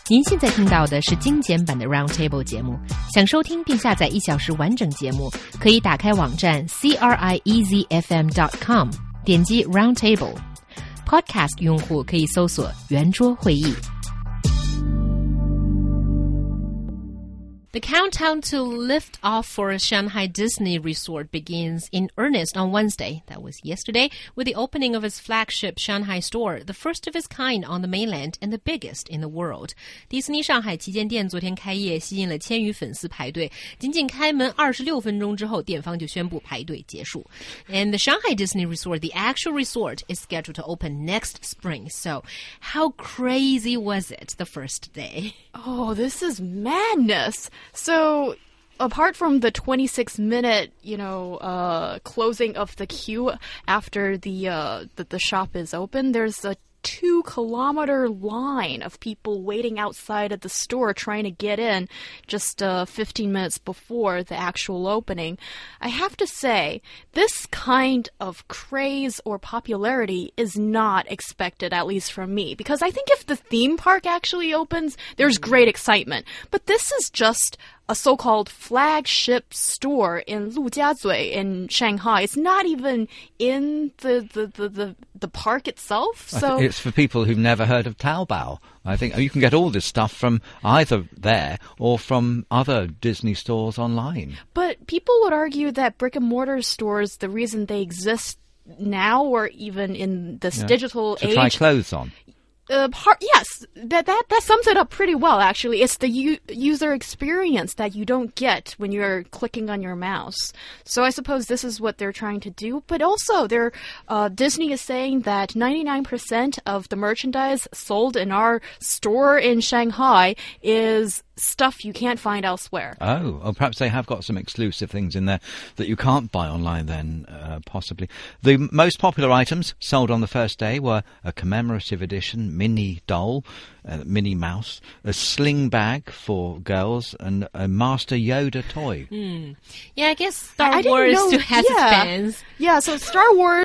您现在听到的是精简版的 Roundtable 节目。想收听并下载1小时完整节目，可以打开网站 CRIEZFM.com， 点击 Roundtable。Podcast 用户可以搜索圆桌会议。The countdown to lift off for Shanghai Disney Resort begins in earnest on Wednesday, that was yesterday, with the opening of its flagship Shanghai store, the first of its kind on the mainland and the biggest in the world. 迪士尼上海旗舰店昨天开业，吸引了1000余粉丝排队。仅仅开门26分钟之后，店方就宣布排队结束。And the Shanghai Disney Resort, the actual resort, is scheduled to open next spring. So, how crazy was it the first day? Oh, this is madness. So, apart from the 26-minute, closing of the queue after the shop is open, there's a 2-kilometer line of people waiting outside of the store trying to get in just 15 minutes before the actual opening. I have to say, this kind of craze or popularity is not expected, at least from me, because I think if the theme park actually opens, there's great excitement. But this is just a so-called flagship store in Lujiazui in Shanghai. It's not even in the park itself. So it's for people who've never heard of Taobao. I think you can get all this stuff from either there or from other Disney stores online. But people would argue that brick-and-mortar stores, the reason they exist now or even in this digital age... To try clothes on. Yes, that sums it up pretty well, actually. It's the user experience that you don't get when you're clicking on your mouse. So I suppose this is what they're trying to do. But also, Disney is saying that 99% of the merchandise sold in our store in Shanghai is stuff you can't find elsewhere. Oh, perhaps they have got some exclusive things in there that you can't buy online then, possibly. The most popular items sold on the first day were a commemorative edition Minnie doll, Minnie Mouse, a sling bag for girls, and a Master Yoda toy. Yeah, I guess Star Wars still has its fans. Yeah, so Star Wars